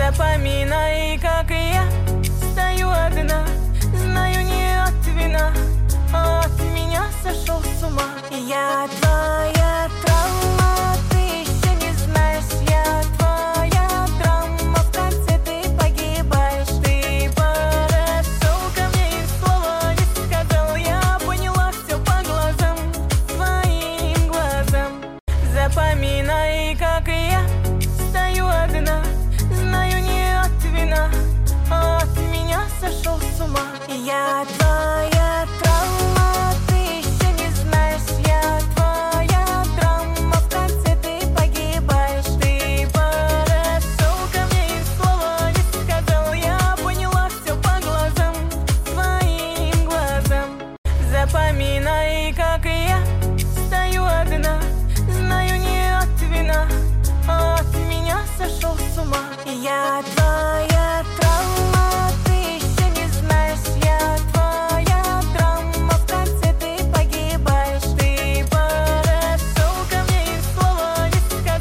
Запоминай, как и я стою одна. Знаю, не от вина, а от меня сошел с ума. Я твоя травма, ты еще не знаешь. Я твоя драма, в конце ты погибаешь. Ты подошел ко мне и слова не сказал. Я поняла все по глазам, твоим глазам. Запоминай, как и я стою одна. Знаю, не от вина, а от меня сошел с ума. Я твоя травма, ты еще не знаешь. Я твоя драма, в конце ты погибаешь. Ты подошел ко мне и слова не сказал. Я поняла все по глазам, твоим глазам. Запоминай, как и я стою одна. Знаю, не от вина, а от меня сошел с ума. Я